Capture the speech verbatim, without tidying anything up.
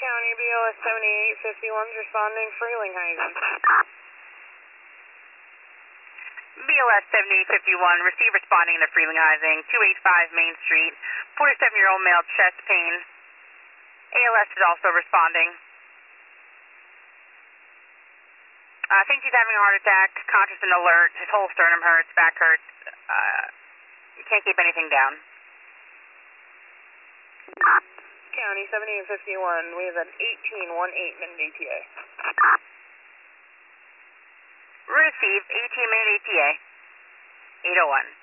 County, B L S seventy-eight fifty-one is responding, Frelinghuysen. B L S seventy-eight fifty-one, receive responding to Frelinghuysen, two eighty-five Main Street, forty-seven-year-old male, chest pain. A L S is also responding. I uh, think he's having a heart attack, conscious and alert, his whole sternum hurts, back hurts, uh, you can't keep anything down. County seventy-eight fifty-one, we have an eighteen eighteen minute A T A. Receive, eighteen minute A T A, eight oh one.